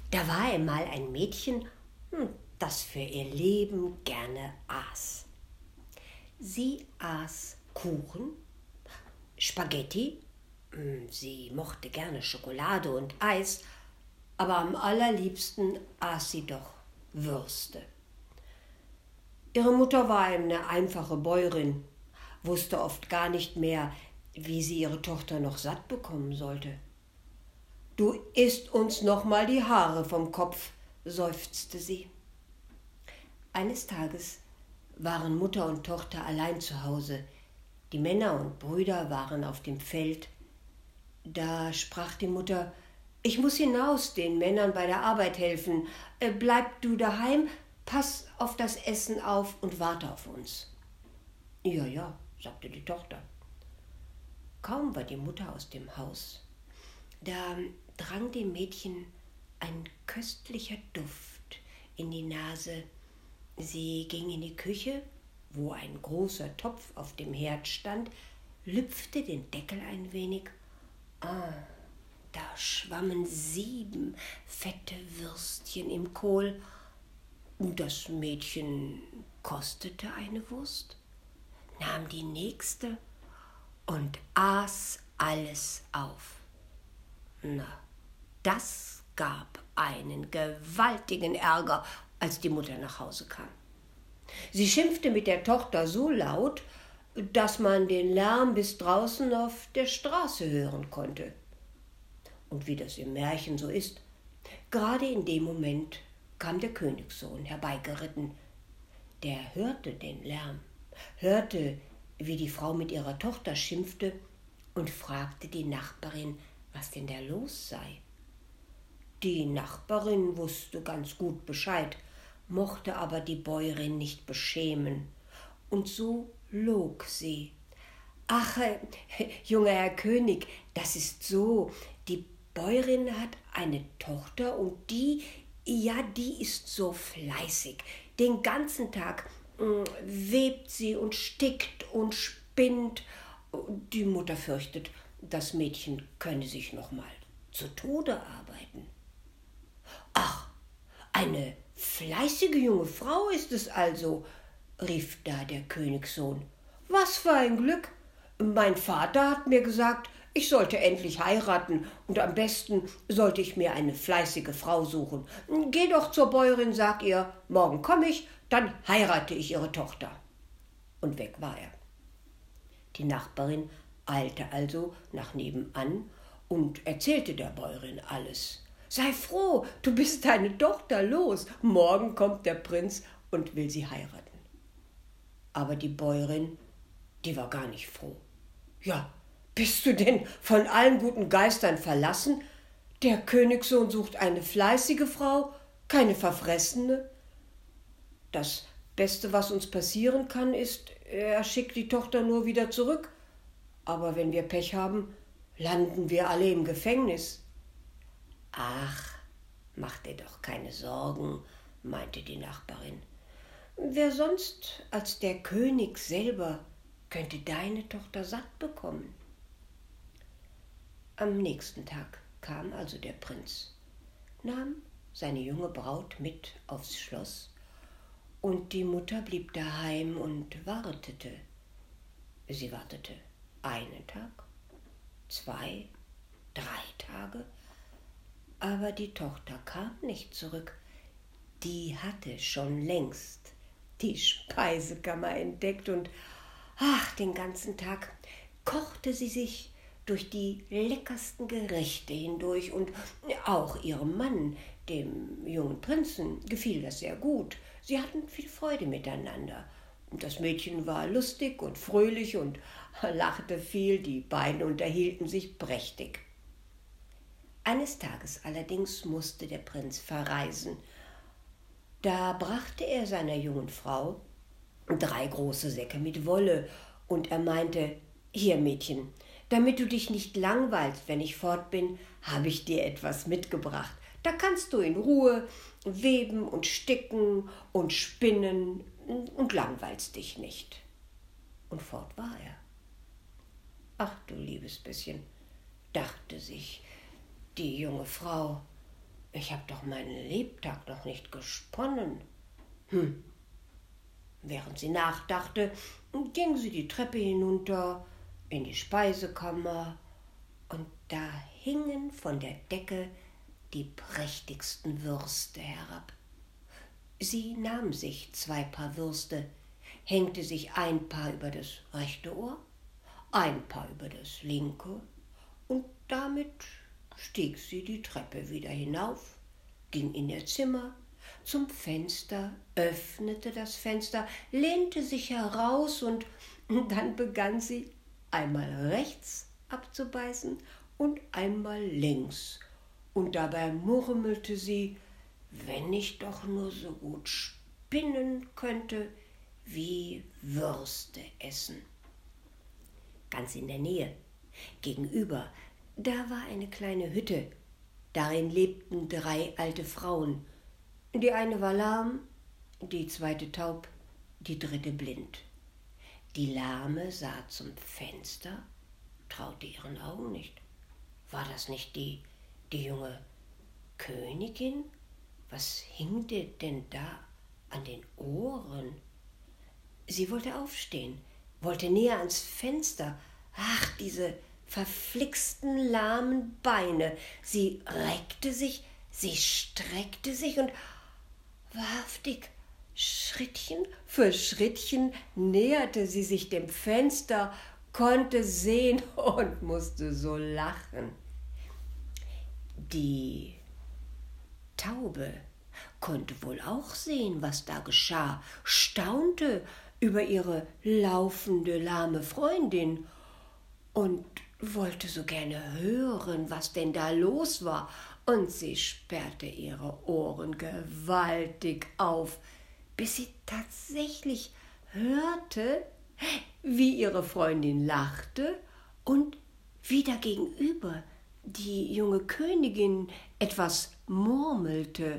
Da war einmal ein Mädchen, das für ihr Leben gerne aß. Sie aß Kuchen, Spaghetti, sie mochte gerne Schokolade und Eis, aber am allerliebsten aß sie doch Würste. Ihre Mutter war eine einfache Bäuerin, wusste oft gar nicht mehr, wie sie ihre Tochter noch satt bekommen sollte. »Du isst uns noch mal die Haare vom Kopf«, seufzte sie. Eines Tages waren Mutter und Tochter allein zu Hause. Die Männer und Brüder waren auf dem Feld. Da sprach die Mutter: »Ich muss hinaus, den Männern bei der Arbeit helfen. Bleib du daheim, pass auf das Essen auf und warte auf uns.« »Ja, ja«, sagte die Tochter. Kaum war die Mutter aus dem Haus, da drang dem Mädchen ein köstlicher Duft in die Nase. Sie ging in die Küche, wo ein großer Topf auf dem Herd stand, lüpfte den Deckel ein wenig. Da schwammen 7 fette Würstchen im Kohl. Das Mädchen kostete eine Wurst, nahm die nächste und aß alles auf. Na, das gab einen gewaltigen Ärger, als die Mutter nach Hause kam. Sie schimpfte mit der Tochter so laut, dass man den Lärm bis draußen auf der Straße hören konnte. Und wie das im Märchen so ist, gerade in dem Moment kam der Königssohn herbeigeritten. Der hörte den Lärm, hörte, wie die Frau mit ihrer Tochter schimpfte und fragte die Nachbarin, was denn da los sei. Die Nachbarin wusste ganz gut Bescheid, mochte aber die Bäuerin nicht beschämen, und so log sie. »Ach, junger Herr König, das ist so, die Bäuerin hat eine Tochter und die ist so fleißig. Den ganzen Tag webt sie und stickt und spinnt. Die Mutter fürchtet, das Mädchen könne sich noch mal zu Tode arbeiten.« »Ach, eine fleißige junge Frau ist es also«, rief da der Königssohn. »Was für ein Glück! Mein Vater hat mir gesagt, ich sollte endlich heiraten und am besten sollte ich mir eine fleißige Frau suchen. Geh doch zur Bäuerin, sag ihr, morgen komme ich, dann heirate ich ihre Tochter.« Und weg war er. Die Nachbarin eilte also nach nebenan und erzählte der Bäuerin alles. »Sei froh, du bist deine Tochter los. Morgen kommt der Prinz und will sie heiraten.« Aber die Bäuerin, die war gar nicht froh. »Ja, bist du denn von allen guten Geistern verlassen? Der Königssohn sucht eine fleißige Frau, keine verfressene. Das Beste, was uns passieren kann, ist, er schickt die Tochter nur wieder zurück. Aber wenn wir Pech haben, landen wir alle im Gefängnis.« »Ach, mach dir doch keine Sorgen«, meinte die Nachbarin. »Wer sonst als der König selber könnte deine Tochter satt bekommen?« Am nächsten Tag kam also der Prinz, nahm seine junge Braut mit aufs Schloss, und die Mutter blieb daheim und wartete. Sie wartete 1 Tag, 2, 3 Tage, aber die Tochter kam nicht zurück. Die hatte schon längst die Speisekammer entdeckt und den ganzen Tag kochte sie sich durch die leckersten Gerichte hindurch, und auch ihrem Mann, dem jungen Prinzen, gefiel das sehr gut. Sie hatten viel Freude miteinander. Das Mädchen war lustig und fröhlich und lachte viel, die beiden unterhielten sich prächtig. Eines Tages allerdings musste der Prinz verreisen. Da brachte er seiner jungen Frau 3 große Säcke mit Wolle, und er meinte: »Hier, Mädchen, damit du dich nicht langweilst, wenn ich fort bin, habe ich dir etwas mitgebracht. Da kannst du in Ruhe weben und sticken und spinnen und langweilst dich nicht.« Und fort war er. »Ach du liebes bisschen«, dachte sich die junge Frau, ich habe doch meinen Lebtag noch nicht gesponnen. Während sie nachdachte, ging sie die Treppe hinunter in die Speisekammer, und da hingen von der Decke die prächtigsten Würste herab. Sie nahm sich 2 Paar Würste, hängte sich ein Paar über das rechte Ohr, ein Paar über das linke, und damit stieg sie die Treppe wieder hinauf, ging in ihr Zimmer, zum Fenster, öffnete das Fenster, lehnte sich heraus, und dann begann sie einmal rechts abzubeißen und einmal links. Und dabei murmelte sie, wenn ich doch nur so gut spinnen könnte wie Würste essen. Ganz in der Nähe, gegenüber, da war eine kleine Hütte. Darin lebten 3 alte Frauen. Die eine war lahm, die zweite taub, die dritte blind. Die Lahme sah zum Fenster, traute ihren Augen nicht. War das nicht die junge Königin? Was hing dir denn da an den Ohren? Sie wollte aufstehen, wollte näher ans Fenster. Ach, diese verflixten lahmen Beine. Sie reckte sich, sie streckte sich, und wahrhaftig, Schrittchen für Schrittchen näherte sie sich dem Fenster, konnte sehen und musste so lachen. Die Taube konnte wohl auch sehen, was da geschah, staunte über ihre laufende, lahme Freundin und wollte so gerne hören, was denn da los war, und sie sperrte ihre Ohren gewaltig auf, bis sie tatsächlich hörte, wie ihre Freundin lachte und wie dagegenüber die junge Königin etwas murmelte.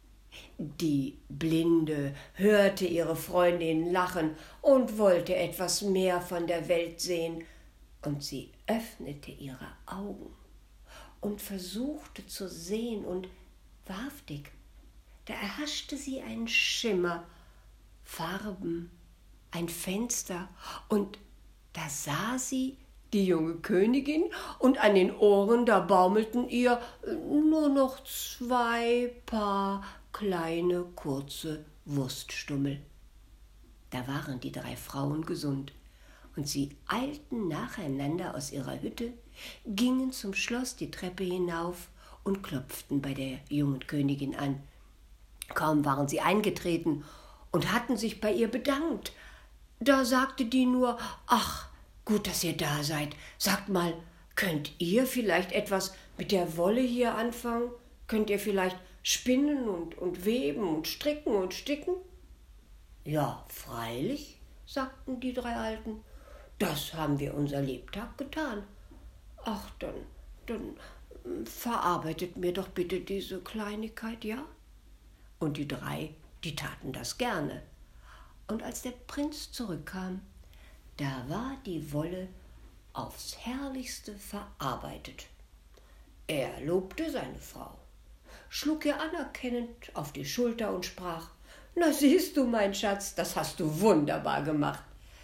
Die Blinde hörte ihre Freundin lachen und wollte etwas mehr von der Welt sehen, und sie öffnete ihre Augen und versuchte zu sehen, und wahrhaftig, da erhaschte sie einen Schimmer, Farben, ein Fenster, und da sah sie die junge Königin, und an den Ohren, da baumelten ihr nur noch 2 Paar kleine, kurze Wurststummel. Da waren die 3 Frauen gesund, und sie eilten nacheinander aus ihrer Hütte, gingen zum Schloss die Treppe hinauf und klopften bei der jungen Königin an. Kaum waren sie eingetreten und hatten sich bei ihr bedankt, da sagte die nur: »Ach, gut, dass ihr da seid. Sagt mal, könnt ihr vielleicht etwas mit der Wolle hier anfangen? Könnt ihr vielleicht spinnen und weben und stricken und sticken?« »Ja, freilich«, sagten die 3 Alten, »das haben wir unser Lebtag getan.« »Ach, dann verarbeitet mir doch bitte diese Kleinigkeit, ja?« Und die 3, die taten das gerne. Und als der Prinz zurückkam, da war die Wolle aufs Herrlichste verarbeitet. Er lobte seine Frau, schlug ihr anerkennend auf die Schulter und sprach: »Na, siehst du, mein Schatz, das hast du wunderbar gemacht.«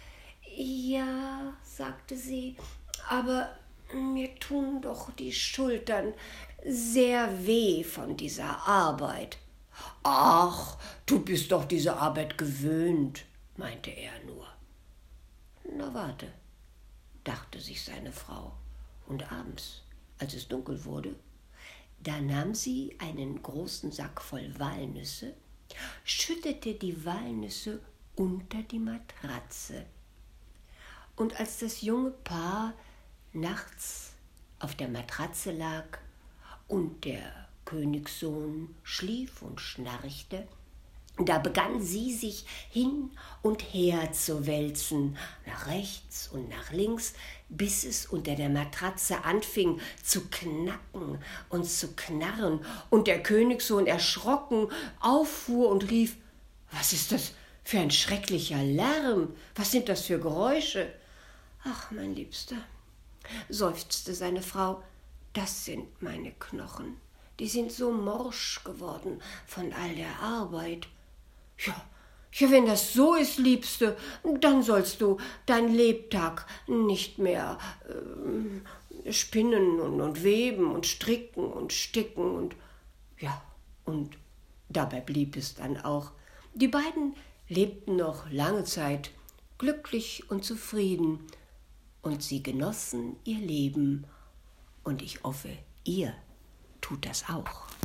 »Ja«, sagte sie, »aber mir tun doch die Schultern sehr weh von dieser Arbeit.« »Ach, du bist doch diese Arbeit gewöhnt«, meinte er nur. »Na, warte«, dachte sich seine Frau, und abends, als es dunkel wurde, da nahm sie einen großen Sack voll Walnüsse, schüttete die Walnüsse unter die Matratze. Und als das junge Paar nachts auf der Matratze lag und der Königssohn schlief und schnarchte, da begann sie sich hin und her zu wälzen, nach rechts und nach links, bis es unter der Matratze anfing zu knacken und zu knarren, und der Königssohn erschrocken auffuhr und rief: »Was ist das für ein schrecklicher Lärm? Was sind das für Geräusche?« »Ach, mein Liebster«, seufzte seine Frau, »das sind meine Knochen. die sind so morsch geworden von all der Arbeit. Ja, wenn das so ist, Liebste, dann sollst du dein Lebtag nicht mehr spinnen und weben und stricken und sticken und dabei blieb es dann auch. Die beiden lebten noch lange Zeit glücklich und zufrieden und sie genossen ihr Leben und ich hoffe, ihr tut das auch.